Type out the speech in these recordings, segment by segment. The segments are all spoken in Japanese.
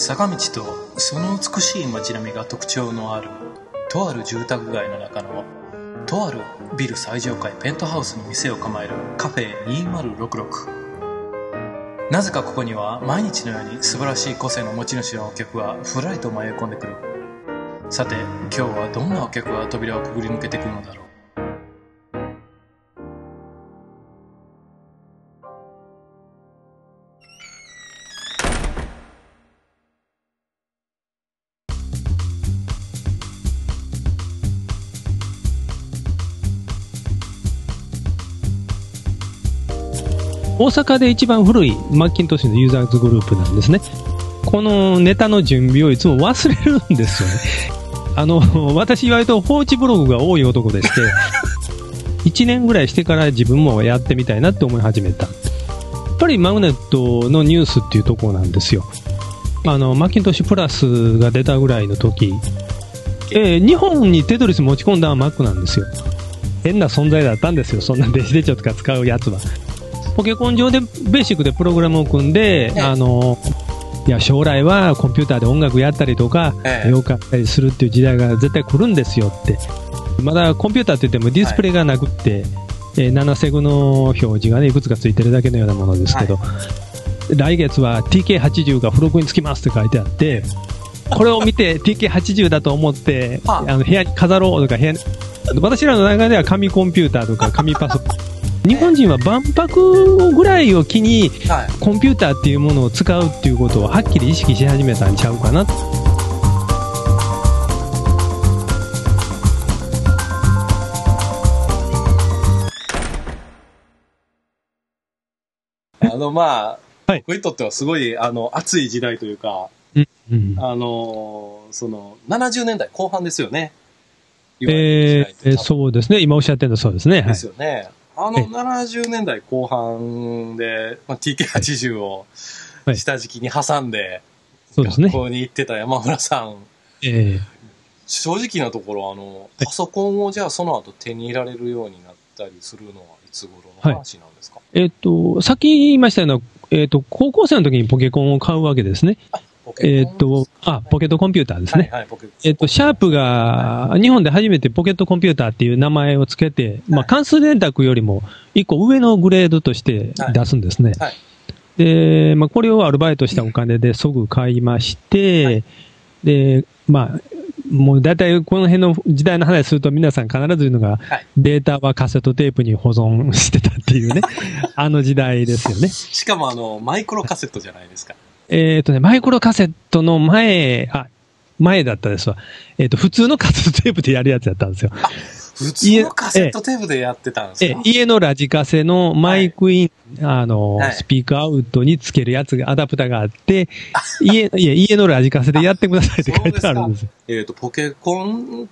坂道とその美しい街並みが特徴のあるとある住宅街の中のとあるビル最上階ペントハウスに店を構えるカフェ2066。なぜかここには毎日のように素晴らしい個性の持ち主のお客がふらりと迷い込んでくる。さて今日はどんなお客が扉をくぐり抜けてくるのだろう。 大阪で一番古いマッキントッシュのユーザーズグループなんですね。このネタの準備をいつも忘れるんですよね。私割と放置ブログが多い男でして1年ぐらいしてから自分もやってみたいなって思い始めた。やっぱりマグネットのニュースっていうところなんですよ。マッキントッシュプラスが出たぐらいの時、日本にテトリス持ち込んだのは Mac なんですよ。変な存在だったんですよ、そんな電子手帳とか使うやつは。ポケコン上でベーシックでプログラムを組んで、いや将来はコンピューターで音楽やったりとか、絵を描いたりするっていう時代が絶対来るんですよって。まだコンピューターって言ってもディスプレイがなくって、7セグの表示がねいくつかついてるだけのようなものですけど、来月は TK80 が付録につきますって書いてあって、これを見て TK80 だと思って部屋に飾ろうとか、私らの中では紙コンピューターとか紙パソコン日本人は万博ぐらいを機にコンピューターっていうものを使うっていうことをはっきり意識し始めたんちゃうかな。 まあ、僕にとってはすごい熱い時代というか、その70年代後半ですよね。 そうですね。今おっしゃってるのそうですね。 ですよね。70年代後半で、TK80 を下敷きに挟んで、学校に行ってた山村さん、正直なところ、パソコンをじゃあその後手に入れられるようになったりするのはいつ頃の話なんですか？ さっき言いましたような、高校生の時にポケコンを買うわけですね。ポケットコンピューターですね。シャープが日本で初めてポケットコンピューターっていう名前をつけて、関数電卓よりも一個上のグレードとして出すんですね。で、これをアルバイトしたお金で即買いまして、で、もう大体この辺の時代の話すると皆さん必ず言うのが、データはカセットテープに保存してたっていうね、時代ですよね。 しかもマイクロカセットじゃないですか。 マイクロカセットの前だったですわ。普通のカセットテープでやるやつやったんですよ。 普通のカセットテープでやってたんですか？ 家のラジカセのマイクイン、スピーカーアウトにつけるやつが、アダプタがあって、家のラジカセでやってくださいって書いてあるんです。 ポケコンって、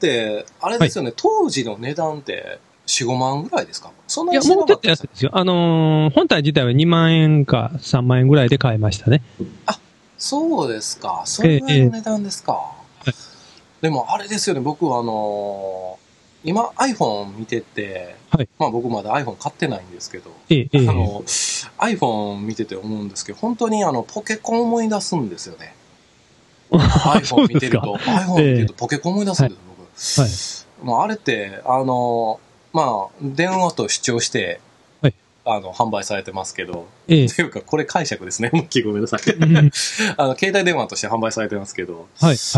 あれですよね、当時の値段って、4、5万ぐらいですか？そんなにしなかった？ いや、もうちょっと安いですよ。本体自体は2万円か3万円ぐらいで買いましたね。 そうですか。それぐらいの値段ですか。でもあれですよね、僕は今 iPhone 見てて、僕まだ iPhone 買ってないんですけど、iPhone 見てて思うんですけど、本当にポケコン思い出すんですよね。iPhone 見てると、ポケコン思い出すんですよ、僕。あれって、電話と主張して、販売されてますけど、っていうか、これ解釈ですね。ごめんなさい。携帯電話として販売されてますけど、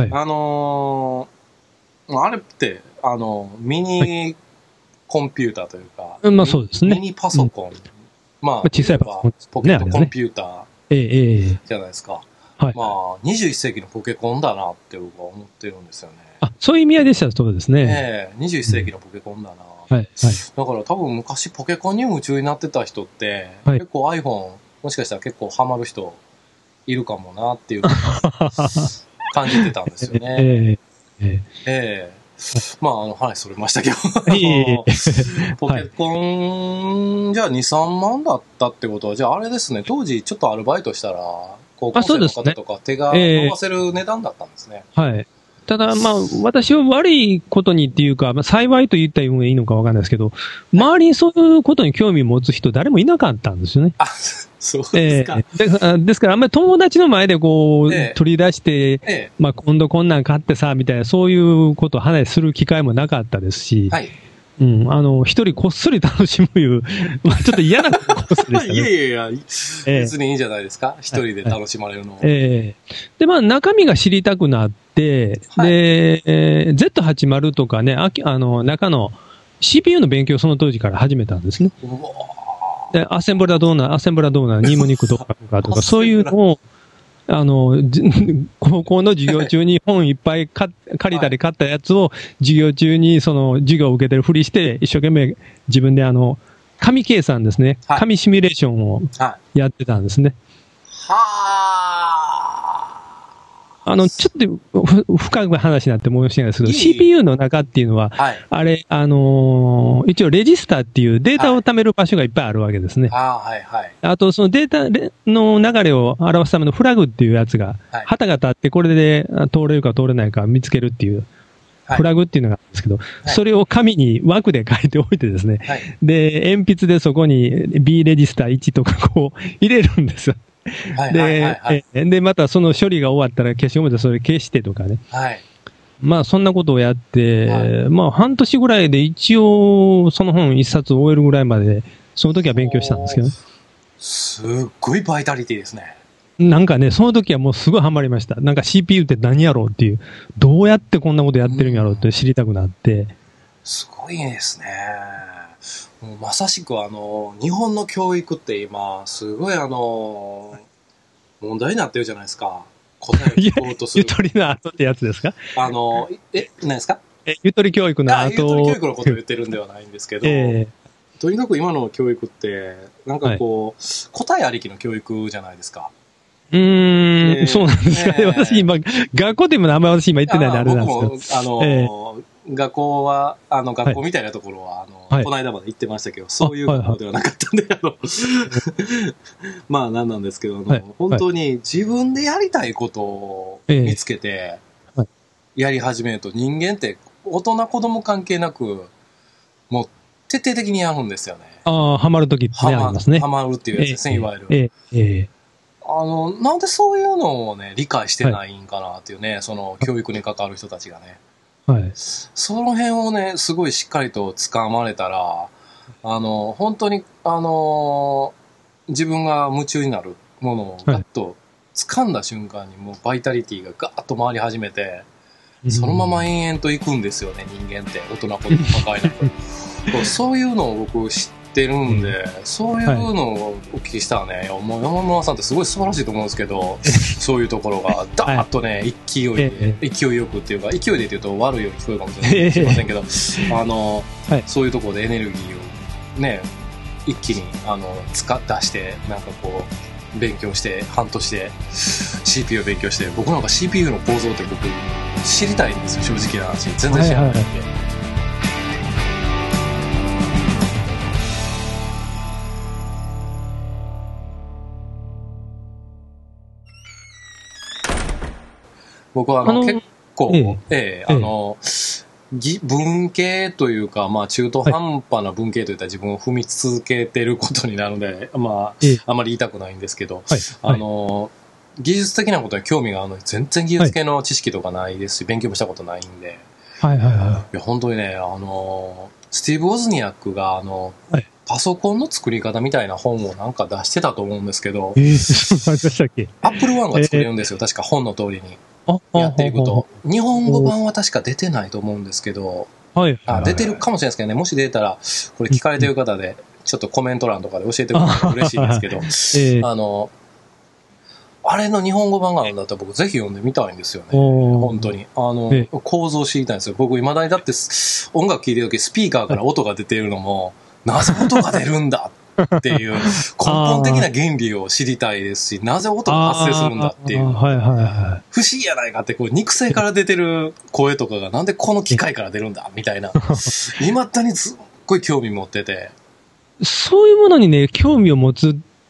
あれって、ミニコンピューターというか、 そうですね。 ミニパソコン、 小さいパソコン、 ポケットコンピューターじゃないですか。21世紀のポケコンだなって僕は思ってるんですよね。 そういう意味合いでしたらそうですね。 21世紀のポケコンだな。だから多分昔ポケコンに夢中になってた人って、結構 iPhone、もしかしたら結構ハマる人いるかもなっていう感じてたんですよね。話それましたけど。ポケコン、じゃあ2、3万だったってことは、じゃああれですね、当時ちょっとアルバイトしたら、高校生の方とか手が伸ばせる値段だったんですね。 ただ、まあ、私は悪いことにっていうか、まあ、幸いと言ったらいいのかわかんないですけど、周りにそういうことに興味を持つ人誰もいなかったんですよね。 あ、そうですか。 ですから、あんまり友達の前でこう、取り出して、まあ、今度こんなん買ってさ、みたいな、そういうことを話する機会もなかったですし、はい。うん、一人こっそり楽しむいう、まあ、ちょっと嫌なコースでしたね。 いやいやいや、別にいいんじゃないですか、一人で楽しまれるの。 で、まあ、中身が知りたくなって、はい、で、Z80 とかね、中の CPU の勉強をその当時から始めたんですね。で、アセンブラどうな、ニーモニクどうかとか、そういうのを、高校の授業中に本いっぱい借りたり買ったやつを、授業中にその授業を受けてるふりして、一生懸命自分で紙計算ですね。紙シミュレーションをやってたんですね。ちょっと深い話になって申し訳ないですけど、CPU の中っていうのは、あれ、一応レジスターっていうデータを貯める場所がいっぱいあるわけですね。あと、そのデータの流れを表すためのフラグっていうやつが、旗が立ってこれで通れるか通れないか見つけるっていう、フラグっていうのがあるんですけど、それを紙に枠で書いておいてですね、で、鉛筆でそこに B レジスター1とかこう入れるんですよ。で、またその処理が終わったら消しゴムでそれ消してとかね。まあそんなことをやって、まあ半年ぐらいで一応その本一冊終えるぐらいまで、その時は勉強したんですけどね。 すっごいバイタリティですね。 なんかね、その時はもうすごいハマりました。なんか CPU って何やろうっていう、どうやってこんなことやってるんやろうって知りたくなって。 すごいですね。もうまさしく日本の教育って今、すごい問題になってるじゃないですか。答えを聞こうとする。 ゆとりの後ってやつですか？ 何ですか？ ゆとり教育の後。 ゆとり教育のことを言ってるんではないんですけど、とにかく今の教育って、なんかこう、答えありきの教育じゃないですか。 そうなんですかね。私今、学校でもあんまり私今言ってないんであれなんですけど。 学校は、学校みたいなところは、この間まで行ってましたけど、そういう学校ではなかったんで、まあなんなんですけど、本当に自分でやりたいことを見つけて、やり始めると人間って大人子供関係なく、もう徹底的にやるんですよね。 ハマるときってね、ありますね。 ハマるっていうやつですね、いわゆる。なんでそういうのをね、理解してないんかなっていうね、その教育に関わる人たちがね。その辺をね、すごいしっかりと掴まれたら、本当に、自分が夢中になるものをガッと掴んだ瞬間にもうバイタリティがガーッと回り始めて、そのまま延々と行くんですよね、人間って。大人子供抱えなく。そういうのを僕知ってるんで、そういうのをお聞きしたらね、山村さんってすごい素晴らしいと思うんですけど、そういうところがダーッとね、勢いよくっていうか、勢いで言うと悪いように聞こえるかもしれませんけど、そういうところでエネルギーをね、一気に出して、なんかこう、勉強して、半年で CPU を勉強して、僕なんか CPU の構造って僕知りたいんですよ、正直な話。全然知らないんで。僕は結構、文系というか、まあ中途半端な文系といったら自分を踏み続けてることになるので、まあ、あまり言いたくないんですけど、技術的なことに興味があるのに全然技術系の知識とかないですし、勉強もしたことないんで、いや本当にね、スティーブ・ウォズニアックがパソコンの作り方みたいな本をなんか出してたと思うんですけど、 そうでしたっけ？ アップルワンが作れるんですよ、確か本の通りに。やっていくと。日本語版は確か出てないと思うんですけど、出てるかもしれないですけどね、もし出たら、これ聞かれてる方で、ちょっとコメント欄とかで教えてくれたら嬉しいんですけど、あれの日本語版があるんだったら僕ぜひ読んでみたいんですよね。本当に。構造知りたいんですよ。僕未だにだって音楽聴いてるときスピーカーから音が出てるのも、なぜ音が出るんだっていう根本的な原理を知りたいですし、なぜ音が発生するんだっていう。不思議やないかって、こう肉声から出てる声とかがなんでこの機械から出るんだみたいな。未だにすっごい興味持ってて。 そういうものにね、興味を持つ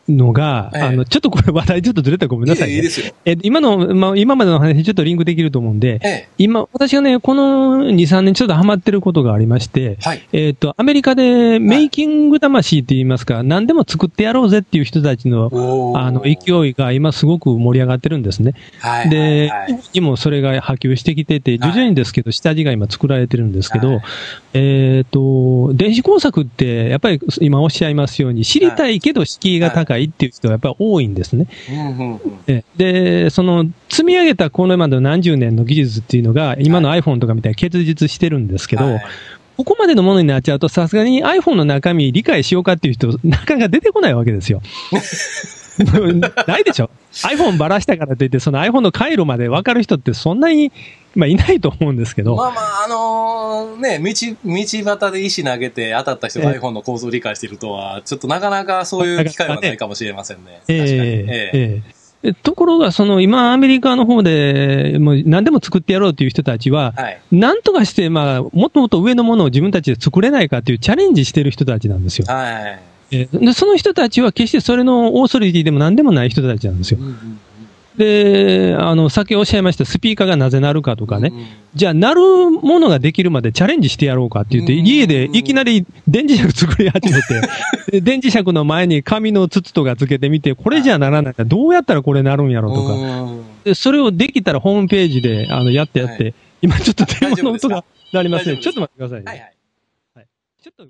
のが、ちょっとこれ話題ちょっとずれたらごめんなさいね。 いいですよ。 今の、今までの話にちょっとリンクできると思うんで、今、私がね、この2、3年ちょっとハマってることがありまして、アメリカでメイキング魂って言いますか、何でも作ってやろうぜっていう人たちの、勢いが今すごく盛り上がってるんですね。で、日本にもそれが波及してきてて、徐々にですけど、下地が今作られてるんですけど、電子工作って、やっぱり今おっしゃいますように、知りたいけど敷居が高いっていう人がやっぱり多いんですね。で、その、積み上げたこのまでの何十年の技術っていうのが、今の iPhone とかみたいに結実してるんですけど、ここまでのものになっちゃうと、さすがに iPhone の中身理解しようかっていう人、なかなか出てこないわけですよ。ないでしょ ?iPhone ばらしたからといって、その iPhone の回路まで分かる人ってそんなに、まあ、いないと思うんですけど。 まあまあ、道端で石投げて当たった人が iPhone の構造を理解しているとは、ちょっとなかなかそういう機会はないかもしれませんね。確かに。 ところが、今、アメリカの方で、もう何でも作ってやろうという人たちは、なんとかして、まあ、もっともっと上のものを自分たちで作れないかっていうチャレンジしてる人たちなんですよ。で、その人たちは決してそれのオーソリティでも何でもない人たちなんですよ。で、さっきおっしゃいましたスピーカーがなぜ鳴るかとかね。じゃあ、鳴るものができるまでチャレンジしてやろうかって言って、家でいきなり電磁石作り始めて、電磁石の前に紙の筒とかつけてみて、これじゃならないから、どうやったらこれ鳴るんやろとか。で、それをできたらホームページで、やって、今ちょっと電話の音が鳴りますね。ちょっと待ってくださいね。ちょっと。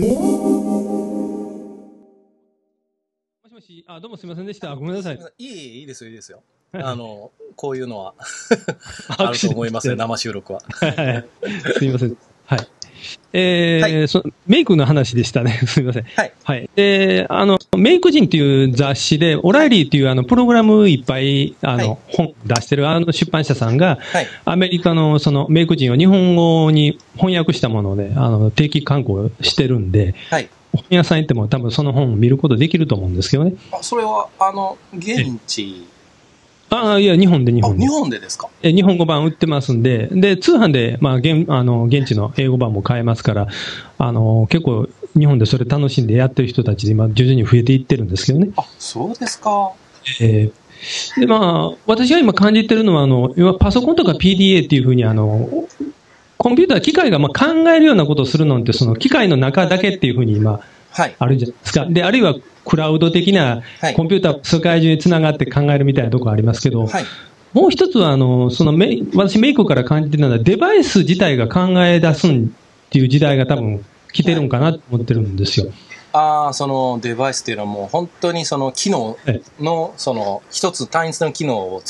どうもすみませんでした。ごめんなさい。 いいですよ、いいですよ。こういうのはあると思いますよ、生収録は。 すみません。はい。メイクの話でしたね。すみません。はい。で、メイク人っていう雑誌で、オライリーっていうプログラムいっぱい、本出してる出版社さんが、アメリカのそのメイク人を日本語に翻訳したもので、定期刊行してるんで、本屋さん行っても多分その本を見ることできると思うんですけどね。 それは、現地。 いや、日本で。 日本でですか？ 日本語版売ってますんで、で、通販で、まあ、現地の英語版も買えますから、結構、日本でそれ楽しんでやってる人たちで今、徐々に増えていってるんですけどね。 そうですか。 で、まあ、私が今感じてるのは、今、パソコンとか PDA っていうふうに、コンピューター、機械がまあ考えるようなことをするのって、その機械の中だけっていうふうに今、あるじゃないですか。で、あるいはクラウド的なコンピューター、世界中につながって考えるみたいなところありますけど、もう一つは、私メイクから感じてるのは、デバイス自体が考え出すっていう時代が多分来てるんかなと思ってるんですよ。 そのデバイスっていうのはもう本当にその機能の、その一つ単一の機能を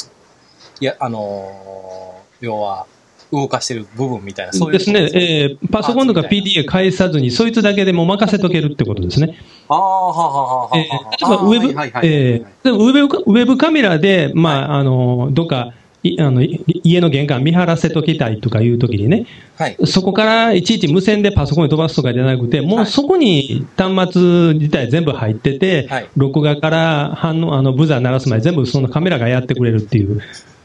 要は、動かしてる部分みたいな、そういうですね。パソコンとか PDA 返さずに、そいつだけでも任せとけるってことですね。例えばウェブカメラで、まあ、どっか、家の玄関見張らせときたいとかいうときにね、そこからいちいち無線でパソコンに飛ばすとかじゃなくて、もうそこに端末自体全部入ってて、録画からブザー鳴らすまで全部そのカメラがやってくれるっていう。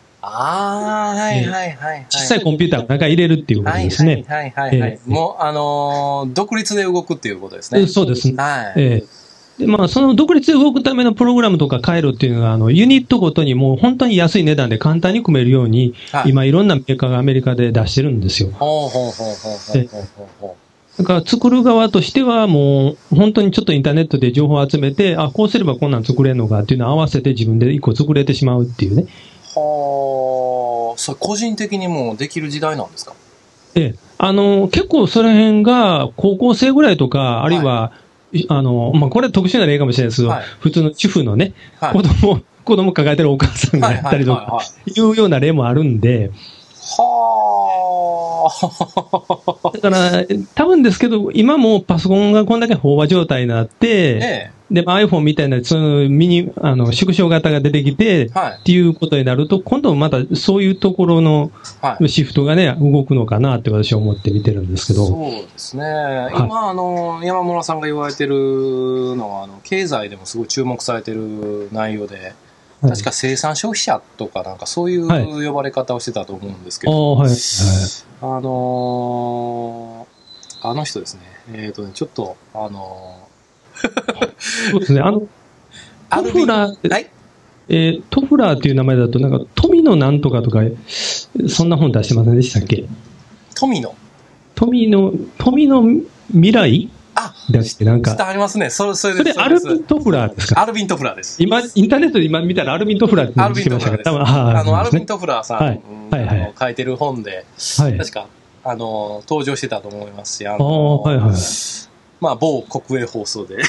小さいコンピューターを中入れるっていうことですね。 もう、独立で動くっていうことですね。 そうですね。で、まあ、その独立で動くためのプログラムとか回路っていうのは、ユニットごとにもう本当に安い値段で簡単に組めるように、今いろんなメーカーがアメリカで出してるんですよ。だから作る側としてはもう本当にちょっとインターネットで情報を集めて、こうすればこんなん作れるのかっていうのを合わせて自分で一個作れてしまうっていうね。 それ個人的にもできる時代なんですか？ 結構その辺が高校生ぐらいとか、あるいは、まあ、これは特殊な例かもしれないですけど、普通の主婦のね、子供抱えてるお母さんがやったりとか、いうような例もあるんで、だから、多分ですけど、今もパソコンがこんだけ飽和状態になって、で、iPhone みたいな、その縮小型が出てきて、っていうことになると、今度またそういうところのシフトがね、動くのかなって私は思って見てるんですけど。 そうですね。今、山村さんが言われてるのは、経済でもすごい注目されてる内容で、確か生産消費者とかなんかそういう呼ばれ方をしてたと思うんですけど、あの人ですね。ちょっと、 そうですね。 トフラー、 はい。 トフラーっていう名前だと、なんか、富のなんとかとか、そんな本出してませんでしたっけ？富の未来だっけ、なんか。 ありますね。それアルビン・トフラーですか？ アルビン・トフラーです。 今、インターネットで今見たらアルビン・トフラーって出てきましたけど、 アルビン・トフラーさん、 はいはい、 書いてる本で、 はい、 確か、登場してたと思いますし、 はいはい、 まあ、某国営放送で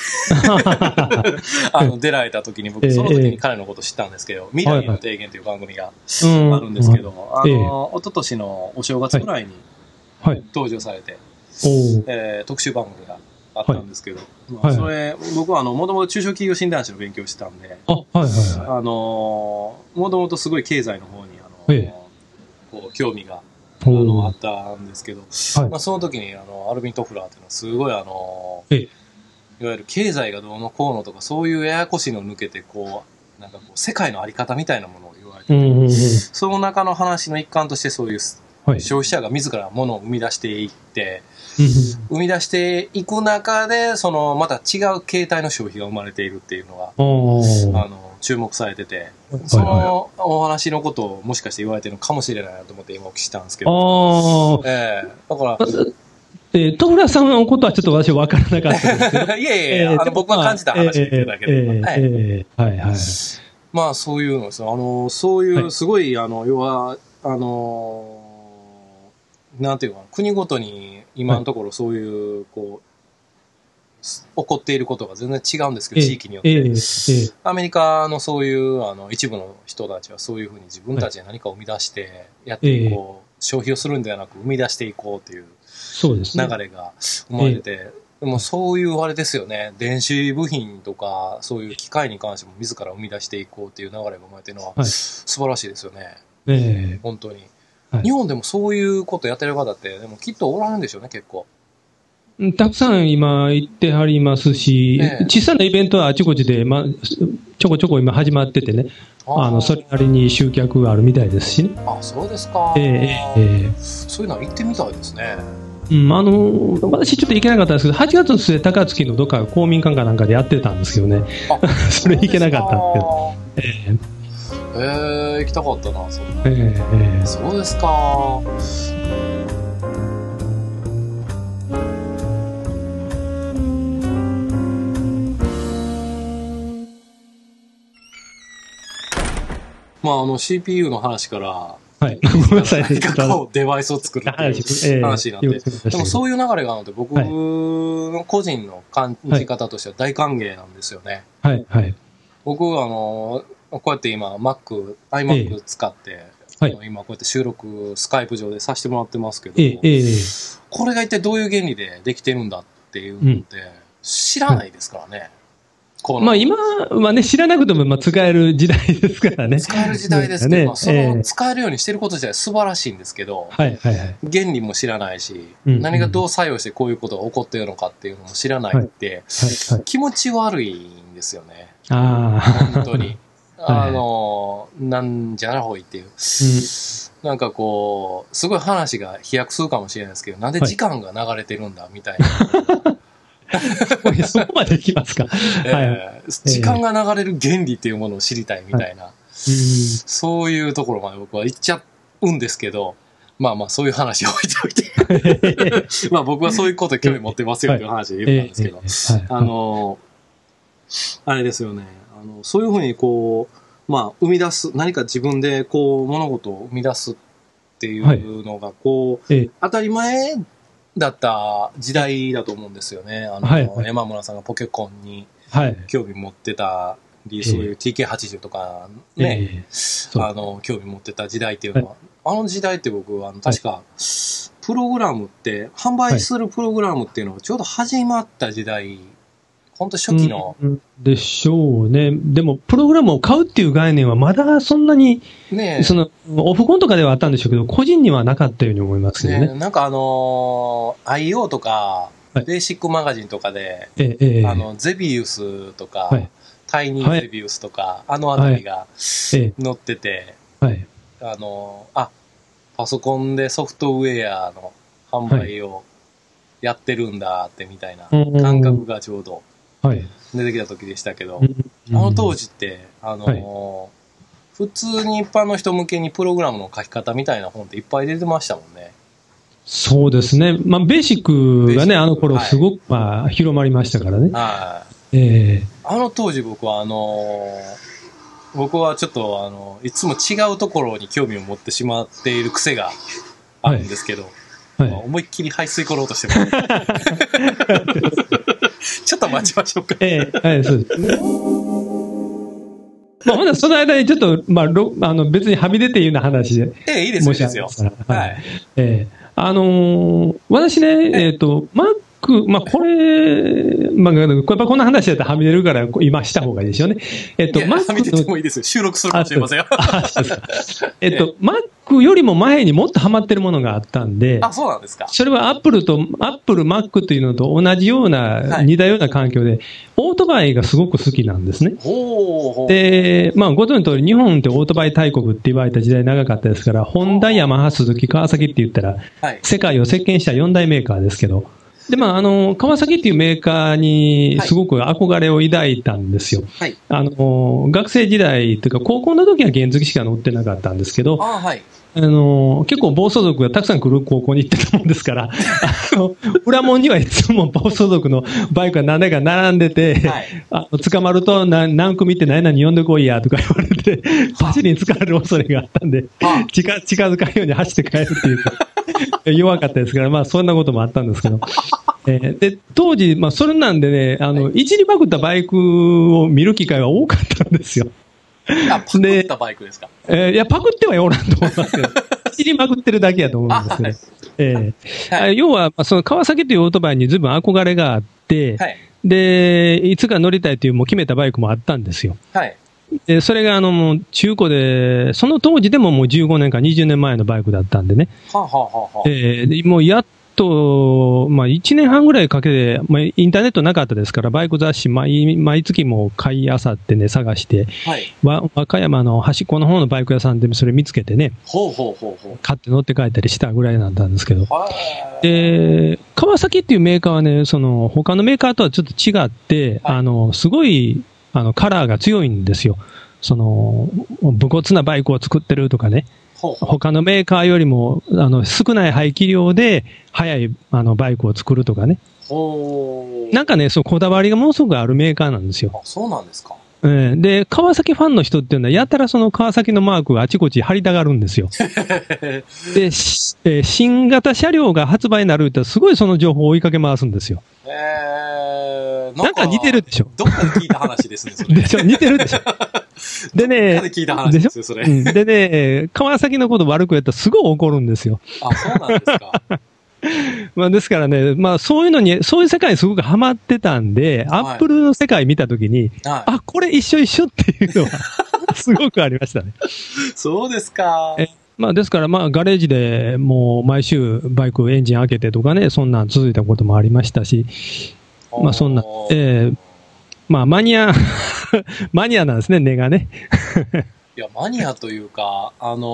出られた時に僕、その時に彼のこと知ったんですけど、未来への提言という番組があるんですけど、一昨年のお正月ぐらいに登場されて、特集番組があったんですけど、まあ、それ、僕はもともと中小企業診断士の勉強してたんで、もともとすごい経済の方に、こう興味があったんですけど、まあ、その時にアルビン・トフラーっていうのはすごいいわゆる経済がどうのこうのとかそういうややこしいのを抜けてこうなんかこう世界の在り方みたいなものを言われて、その中の話の一環としてそういう消費者が自ら物を生み出していって生み出していく中でそのまた違う形態の消費が生まれているっていうのが注目されてて、そのお話のことをもしかして言われてるのかもしれないなと思って今お聞きしたんですけど、だからトフラさんのことはちょっと私は分からなかったですけどいやいや、僕が感じた話で言ってるだけで、まあそういうのですよ。そういうすごい要はなんていうか国ごとに今のところそういうこう起こっていることが全然違うんですけど、地域によって。アメリカのそういう一部の人たちはそういうふうに自分たちで何かを生み出してやっていこう、消費をするんではなく生み出していこうという流れが生まれてて、でもそういうあれですよね、電子部品とかそういう機械に関しても自ら生み出していこうという流れが生まれているのは素晴らしいですよね。本当に。日本でもそういうことやってる方ってでもきっとおられるんでしょうね、結構。 たくさん今行ってはりますし、小さなイベントはあちこちで、ちょこちょこ今始まっててね、それなりに集客があるみたいですしね。 そうですか。そういうのは行ってみたいですね。 私ちょっと行けなかったんですけど、8月の末、高槻のどっか公民館かなんかでやってたんですけどね。それ行けなかったんですけど。 行きたかったな、それ。そうですか。まあ、CPU の話から、 ごめんなさい。 何かこうデバイスを作るっていう話になって。でもそういう流れがあるので、僕の個人の感じ方としては大歓迎なんですよね。僕こうやって今 iMac 使って、今こうやって収録スカイプ上でさせてもらってますけど、これが一体どういう原理でできてるんだっていうのって知らないですからね。 今はね、知らなくても使える時代ですからね。 使える時代ですけど、その使えるようにしてること自体素晴らしいんですけど、原理も知らないし、何がどう作用してこういうことが起こっているのかっていうのも知らないって、気持ち悪いんですよね。本当に。なんじゃらほいっていう。なんかこう、すごい話が飛躍するかもしれないですけど、なんで時間が流れてるんだみたいな。 そこまでいきますか。 時間が流れる原理っていうものを知りたいみたいな、そういうところまで僕は行っちゃうんですけど、まあそういう話を置いておいてまあ僕はそういうことに興味持ってますよという話で言ったんですけど、あれですよね、そういうふうにこう、生み出す、何か自分でこう物事を生み出すっていうのがこう、当たり前だった時代だと思うんですよね。山村さんがポケコンに興味持ってたり、そういう TK80 とかね、興味持ってた時代っていうのは、あの時代って僕確かプログラムって販売するプログラムっていうのがちょうど始まった時代、本当初期のでしょうね。でもプログラムを買うっていう概念はまだそんなにそのオフコンとかではあったんでしょうけど、個人にはなかったように思いますけどね。 なんかIO とかベーシックマガジンとかでゼビウスとかタイニーゼビウスとかあたりが載ってて、パソコンでソフトウェアの販売をやってるんだってみたいな感覚がちょうど出てきた時でしたけど、 の当時って、 はい、 普通に一般の人向けにプログラムの書き方みたいな本っていっぱい出てましたもんね。 そうですね。まあ、ベーシックがね、あの頃すごく、まあ、広まりましたからね。 はい。あの当時僕はちょっといつも違うところに興味を持ってしまっている癖があるんですけど、はい、思いっきり排水取ろうとしてます。ちょっと待ちましょうか。 はい、そうです。まあ、ほんなその間にちょっと、まあ、別にはみ出ていうような話で。 いいですよ、いいですよ。はい。 私ね、マック、まあ、これ、まあ、やっぱこんな話だったらはみ出るから今した方がいいですよね。 マックはみ出てもいいですよ。収録するかもしれませんよ。 マックよりも前にもっとハマってるものがあったんで、 あ、そうなんですか。 それはアップル、マックというのと同じような、似たような環境で、オートバイがすごく好きなんですね。で、まあ、ご存知の通り、日本ってオートバイ大国って言われた時代長かったですから、ホンダ、ヤマハ、スズキ、川崎って言ったら、世界を席巻した4大メーカーですけど、で、まあ、川崎っていうメーカーにすごく憧れを抱いたんですよ。はい、学生時代というか、高校の時は原付しか乗ってなかったんですけど、はい、結構暴走族がたくさん来る高校に行ってたもんですから、裏門にはいつも暴走族のバイクが何台か並んでて、はい、捕まると何組って何々呼んでこいやとか言われて、パチリに疲れる恐れがあったんで、近づかんように走って帰るっていうか、弱かったですから、まあそんなこともあったんですけど。で、当時、まあそれなんでね、いじりまくったバイクを見る機会が多かったんですよ。 パクったバイクですか？ いや、パクってはおらんと思いますけど、いじりまくってるだけやと思うんですけど。要は、その川崎というオートバイに随分憧れがあって、はい、で、いつか乗りたいというもう決めたバイクもあったんですよ。はい。で、それがもう中古で、その当時でももう15年か20年前のバイクだったんでね。はあはあはあ、もうやっと、まあ1年半ぐらいかけて、まあインターネットなかったですから、バイク雑誌毎月も買い漁ってね、探して、はい、和歌山の端っこの方のバイク屋さんでそれ見つけてね、買って乗って帰ったりしたぐらいなんですけど。で、川崎っていうメーカーはね、他のメーカーとはちょっと違って、はい、すごい、カラーが強いんですよ。武骨なバイクを作ってるとかね。他のメーカーよりも、少ない排気量で、速い、バイクを作るとかね。なんかね、こだわりがものすごくあるメーカーなんですよ。 あ、そうなんですか。 で、川崎ファンの人っていうのは、やたらその川崎のマークがあちこち貼りたがるんですよ。で、新型車両が発売になると、すごいその情報を追いかけ回すんですよ。なんか似てるでしょ。 どっかで聞いた話ですね、それ。 でしょ、似てるでしょ。でね、 どっかで聞いた話ですよ、それ。 でね、川崎のこと悪くやったらすごい怒るんですよ。 あ、そうなんですか。 まあですからね、まあそういうのに、そういう世界にすごくハマってたんで、はい、アップルの世界見たときに、はい、あ、これ一緒っていうのは、すごくありましたね。 そうですか。 まあですからまあガレージでもう毎週バイクエンジン開けてとかね、そんなん続いたこともありましたし、まあそんな、まあマニアなんですね、根がね。 いや、マニアというか、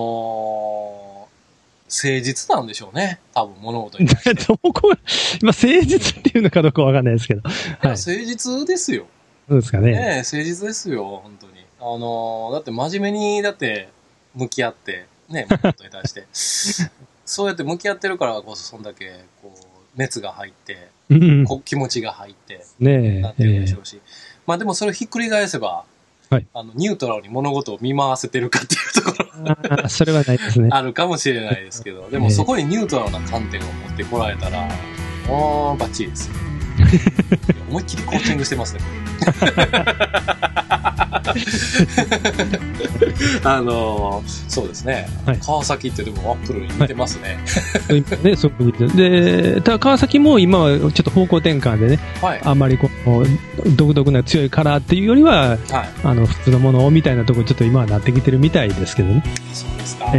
誠実なんでしょうね。多分物事に対して。 どこが、まあ誠実っていうのかどうかわかんないですけど。はい、 誠実ですよ。 そうですかね。 誠実ですよ、本当に。だって真面目に、だって向き合って、ね、物事に対して。そうやって向き合ってるからこそ、そんだけ、こう、熱が入って、気持ちが入って、なってるでしょうし。まあでもそれをひっくり返せば、はい、ニュートラルに物事を見回せてるかっていうところそれはないですね。 あるかもしれないですけど、でもそこにニュートラルな観点を持ってこられたら、もうバッチリですよ。思いっきりコーチングしてますね。そうですね、はい。川崎ってでもアップルに似てますね。 はい、ね、そこにで、ただ川崎も今はちょっと方向転換でね、はい、あんまりこう独特な強いカラーっていうよりは、はい、普通のものをみたいなところちょっと今はなってきてるみたいですけどね。 そうですか。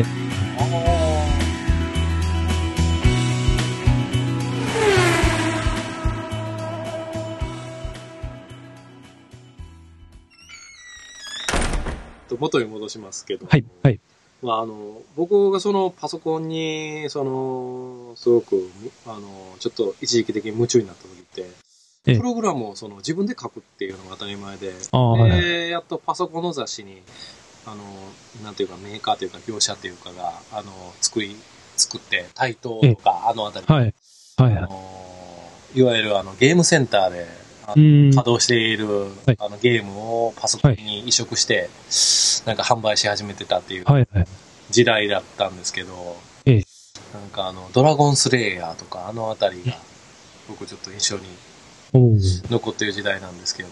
元に戻しますけど、 はいはい、 まあ、僕がそのパソコンにすごくちょっと一時期的に夢中になった時って、 プログラムを自分で書くっていうのが当たり前で、で、やっとパソコンの雑誌に、なんていうかメーカーというか業者というかが、作って、台東とか、あのあたり、はいいわゆるゲームセンターで稼働しているゲームをパソコンに移植して、なんか販売し始めてたっていう時代だったんですけど、なんかドラゴンスレイヤーとかあのあたりが僕ちょっと印象に残ってる時代なんですけどね。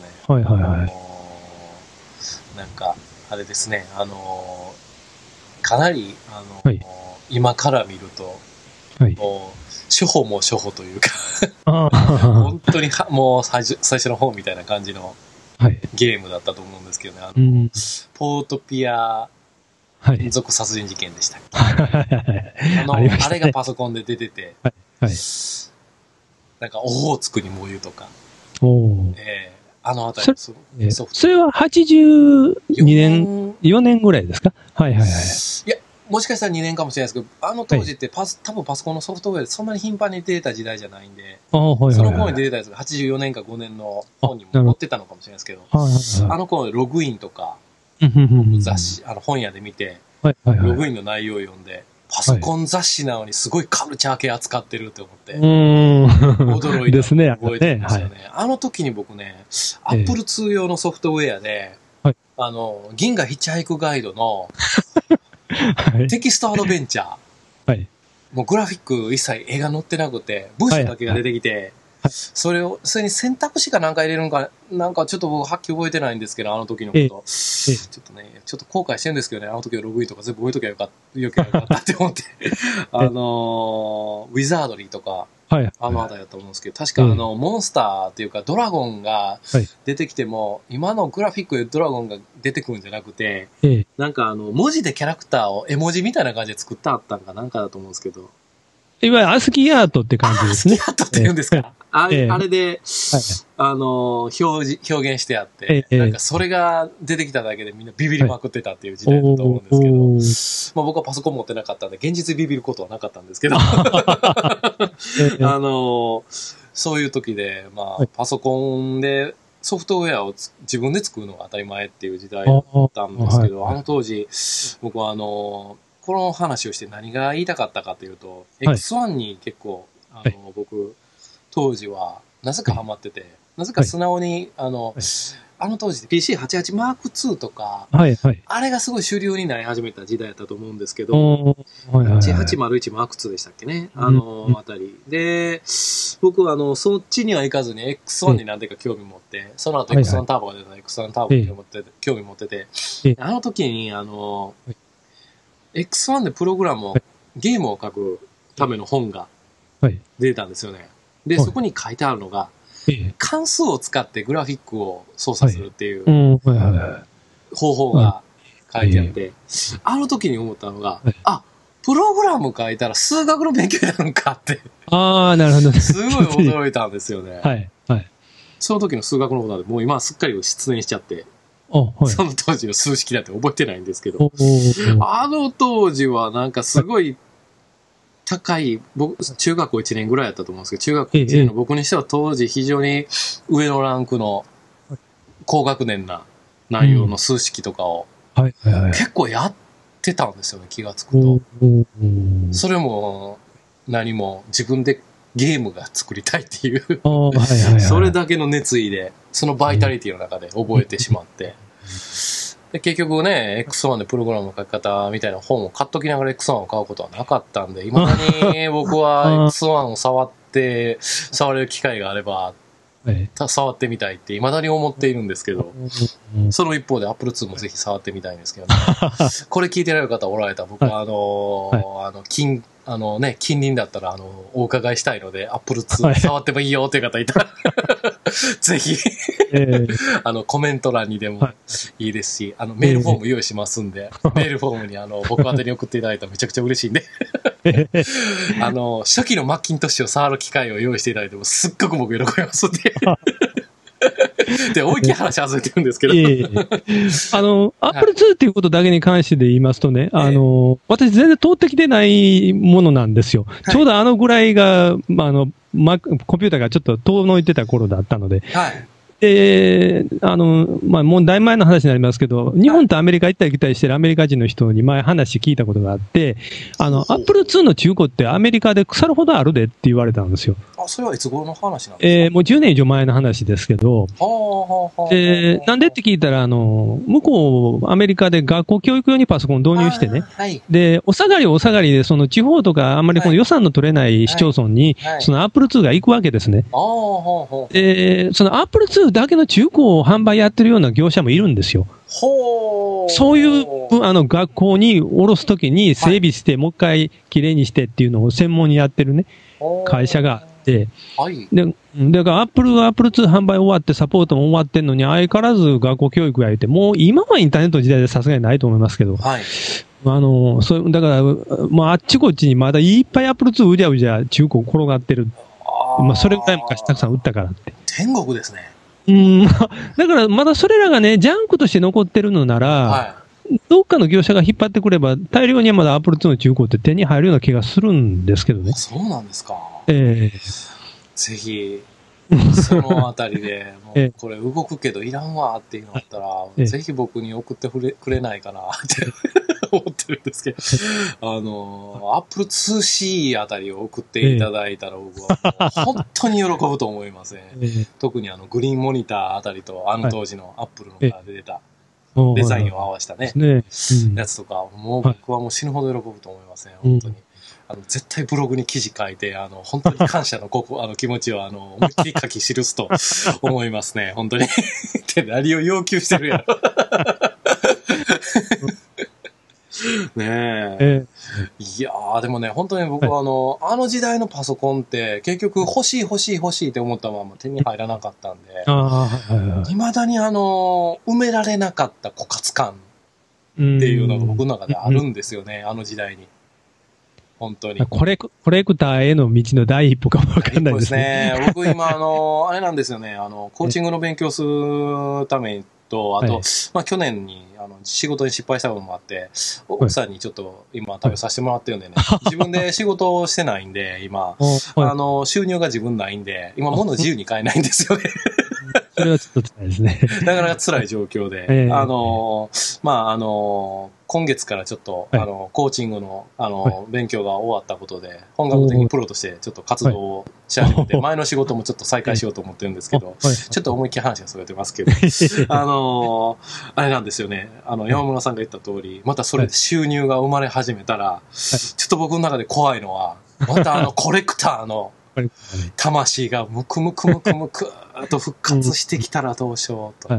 なんかあれですね、かなり今から見ると、初歩も初歩というか本当にもう最初の方みたいな感じのゲームだったと思うんですけどね。ポートピア連続殺人事件でしたっけ。あれがパソコンで出てて、なんかオホーツクに燃ゆとか、あのあたりそれは82年、4年ぐらいですか？いや、 もしかしたら2年かもしれないですけど、あの当時って多分パソコンのソフトウェアでそんなに頻繁に出てた時代じゃないんで、その頃に出てたやつが84年か5年の本にも載ってたのかもしれないですけど、あの頃でログインとか、雑誌、本屋で見て、ログインの内容を読んで、パソコン雑誌なのにすごいカルチャー系扱ってるって思って、驚いたのを覚えてるんですよね。あの時に僕ね、Apple II 用のソフトウェアで、銀河ヒッチハイクガイドのテキストアドベンチャー、もうグラフィック一切絵が載ってなくて、文章だけが出てきて、それに選択肢かなんか入れるんか、なんかちょっと僕はっきり覚えてないんですけど、あの時のこと。ちょっとね、ちょっと後悔してるんですけどね、あの時のログインとか全部覚えときゃよかったって思って。ウィザードリーとか、あのあたりだと思うんですけど、確かモンスターっていうかドラゴンが出てきても、今のグラフィックでドラゴンが出てくるんじゃなくて、なんか文字でキャラクターを絵文字みたいな感じで作ってあったんかなんかだと思うんですけど。 いわゆるアスキーアートって感じですね。 アスキーアートって言うんですか？あれで、表現してあって、なんかそれが出てきただけでみんなビビりまくってたっていう時代だと思うんですけど、まあ僕はパソコン持ってなかったんで、現実ビビることはなかったんですけど、そういう時で、まあパソコンでソフトウェアを自分で作るのが当たり前っていう時代だったんですけど、あの当時、僕はこの話をして何が言いたかったかというと、X1 に結構、僕、当時は、なぜかハマってて、なぜか素直に、あの当時 PC88 Mark II とか、あれがすごい主流になり始めた時代だったと思うんですけど、8801 Mark II でしたっけね、あたり。で、僕はそっちには行かずに X1 に何でか興味持って、その後 X1 ターボが出た X1 ターボに興味持ってて、あの時に、X1 でプログラムを、ゲームを書くための本が出たんですよね。で、そこに書いてあるのが、関数を使ってグラフィックを操作するっていう方法が書いてあって、あの時に思ったのが、プログラム書いたら数学の勉強になるのかって。 なるほど。 すごい驚いたんですよね。その時の数学のことでもう今はすっかり失念しちゃって、その当時の数式だって覚えてないんですけど、あの当時はなんかすごい高い、僕、中学校1年ぐらいだったと思うんですけど、中学校1年の僕にしては当時非常に上のランクの高学年な内容の数式とかを結構やってたんですよね、気がつくと。それも何も自分でゲームが作りたいっていう、それだけの熱意で、そのバイタリティの中で覚えてしまって、で結局ね、X1 でプログラムの書き方みたいな本を買っときながら X1 を買うことはなかったんで、未だに僕は X1 を触れる機会があれば、触ってみたいって未だに思っているんですけど、その一方で Apple II もぜひ触ってみたいんですけどね。これ聞いてられる方おられたら、僕は近隣だったらお伺いしたいので、Apple II 触ってもいいよっていう方いたら、ぜひ、コメント欄にでもいいですし、メールフォーム用意しますんで、メールフォームに僕宛てに送っていただいたらめちゃくちゃ嬉しいんで、初期のマッキントッシュを触る機会を用意していただいてもすっごく僕喜びますんで。で、大きい話外れてるんですけど。 Apple II っていうことだけに関してで言いますとね、私全然通ってきてないものなんですよ。ちょうどぐらいが、 コンピューターがちょっと遠のいてた頃だったので、 はい。 もうだいぶ前の話になりますけど、日本とアメリカ行ったり来たりしてるアメリカ人の人に前話聞いたことがあって、アップル2の中古ってアメリカで腐るほどあるでって言われたんですよ。 あ、それはいつ頃の話なんですか？ もう10年以上前の話ですけど、なんでって聞いたら、向こう、アメリカで学校教育用にパソコン導入してね、 はい。 で、お下がりで、その地方とかあんまりこの予算の取れない市町村に、そのアップル2が行くわけですね。で、そのアップル2だけの中古を販売やってるような業者もいるんですよ。そういう学校に下ろすときに整備して、もう一回きれいにしてっていうのを専門にやってるね、会社があって、で、だからアップル2販売終わってサポートも終わってんのに相変わらず学校教育が言って、もう今はインターネットの時代でさすがにないと思いますけど、だから、まあ、あっちこっちにまだいっぱいアップル2うじゃうじゃ中古転がってる。まあ、それぐらい昔たくさん売ったからって。 天国ですね。 だからまだそれらがね、ジャンクとして残ってるのなら、どっかの業者が引っ張ってくれば、大量にまだアップル2の中古って手に入るような気がするんですけどね。 そうなんですか。ぜひ、そのあたりで、もうこれ動くけどいらんわっていうのあったら、ぜひ僕に送ってくれないかなって思ってるんですけど、アップル 2C あたりを送っていただいたら僕はもう本当に喜ぶと思いますね。特にグリーンモニターあたりと、当時のアップルのから出てたデザインを合わせたね、やつとか、もう僕はもう死ぬほど喜ぶと思いますね、本当に。絶対ブログに記事書いて、本当に感謝の気持ちを、思いっきり書き記すと思いますね、本当に。って何を要求してるやろ。ねえ。いやー、でもね、本当に僕はあの時代のパソコンって、結局欲しいって思ったまま手に入らなかったんで、未だに埋められなかった枯渇感っていうのが僕の中であるんですよね、あの時代に。本当に。 コレクターへの道の第一歩かもわかんないですね。 僕今、あれなんですよね、コーチングの勉強するためと、あと、まあ去年に、仕事に失敗したこともあって、奥さんにちょっと今食べさせてもらってるんでね、自分で仕事をしてないんで、今、収入が自分ないんで、今物自由に買えないんですよね。 それはちょっと辛いですね。 なかなか辛い状況で、まあ今月からちょっと、コーチングの、勉強が終わったことで、本格的にプロとしてちょっと活動をし始めて、前の仕事もちょっと再開しようと思ってるんですけど、ちょっと思いっきり話がそれてますけど、あれなんですよね、山村さんが言った通り、またそれで収入が生まれ始めたら、ちょっと僕の中で怖いのは、またコレクターの魂がムクムクと復活してきたらどうしようという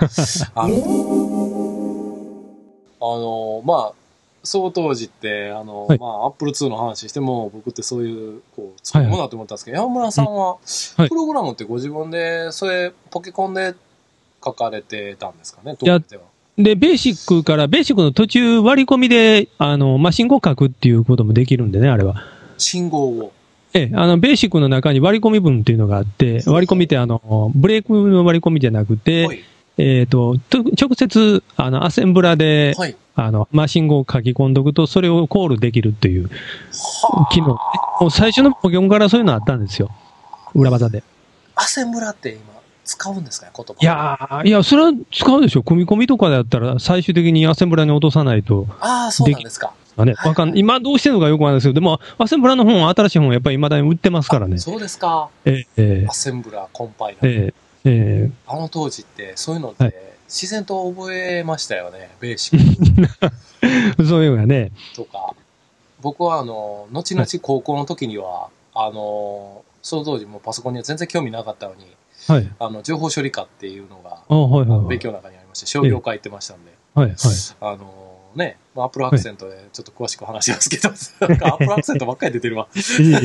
のが、まあ、その当時って、まあ、アップル2の話しても、僕ってそういう、作るものだと思ったんですけど、山村さんは、プログラムってご自分で、ポケコンで書かれてたんですかね、当時では。 で、ベーシックの途中割り込みで、信号書くっていうこともできるんでね、あれは。 信号を。 ベーシックの中に割り込み文っていうのがあって、割り込みってブレークの割り込みじゃなくて、直接、アセンブラで、信号を書き込んどくと、それをコールできるっていう機能、ね。もう最初のポケモンからそういうのあったんですよ。裏技で。 アセンブラって今、使うんですかね、言葉。 いや、それは使うでしょ。組み込みとかだったら、最終的にアセンブラに落とさないと。 そうなんですか。 今どうしてるのかよくわかんないですけど、でも、アセンブラの本、新しい本やっぱり未だに売ってますからね。 そうですか。アセンブラ、コンパイラー。あの当時って、そういうのって、自然と覚えましたよね、ベーシック。そういうのがね。 とか。僕は、後々高校の時には、その当時もパソコンには全然興味なかったのに、情報処理科っていうのが、勉強の中にありまして、商業科行ってましたんで、ね、アップルアクセントでちょっと詳しく話しますけど、なんかアップルアクセントばっかり出てるわ。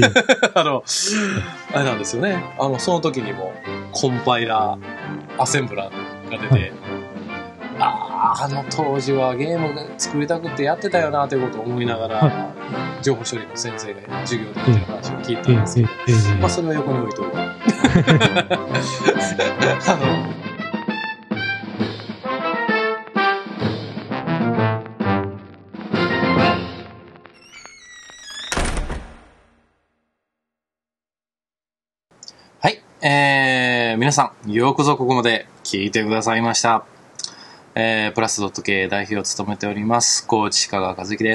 あれなんですよね。その時にも、コンパイラー、アセンブラが出て、あの当時はゲーム作りたくてやってたよなということを思いながら、情報処理の先生が授業で言ってる話を聞いたんですけど、まあそれは横に置いといて。 ようこそここまで聞いてくださいました。プラスドット系代表を務めております、コーチ香川和之です。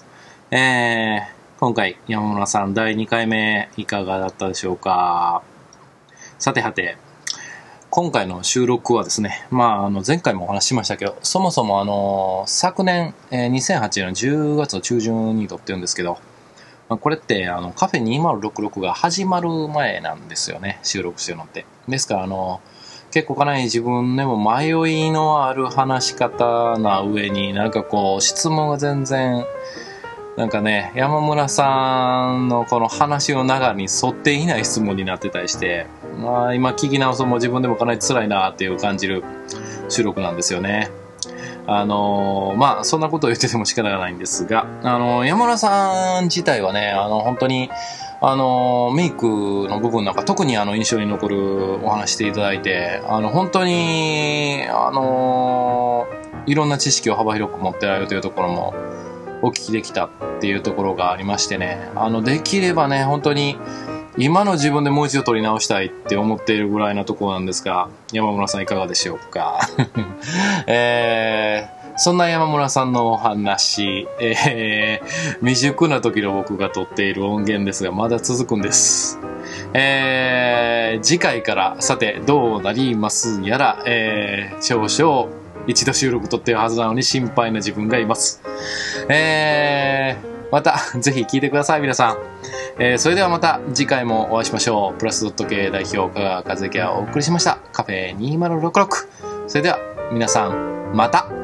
今回、山村さん第2回目いかがだったでしょうか。さてはて、今回の収録はですね、前回もお話ししましたけど、そもそも昨年、2008年の10月の中旬に撮ってるんですけど、これってカフェ2066が始まる前なんですよね、収録してるのって。ですから結構かなり自分でも迷いのある話し方な上に、なんかこう質問が全然なんかね、山村さんのこの話の流れに沿っていない質問になってたりして、今聞き直すとも自分でもかなり辛いなっていう感じる収録なんですよね。そんなことを言ってても仕方がないんですが、山村さん自体はね、本当にメイクの部分なんか特に印象に残るお話していただいて、本当にいろんな知識を幅広く持ってられるというところもお聞きできたっていうところがありましてね、できればね、本当に今の自分でもう一度撮り直したいって思っているぐらいなところなんですが、山村さんいかがでしょうか。そんな山村さんのお話、未熟な時の僕が撮っている音源ですが、まだ続くんです。次回からさてどうなりますやら、少々一度収録撮っているはずなのに心配な自分がいます。またぜひ聞いてください、皆さん。それではまた次回もお会いしましょう。プラスドット系代表香川和之がお送りしましたカフェ2066。それでは皆さんまた。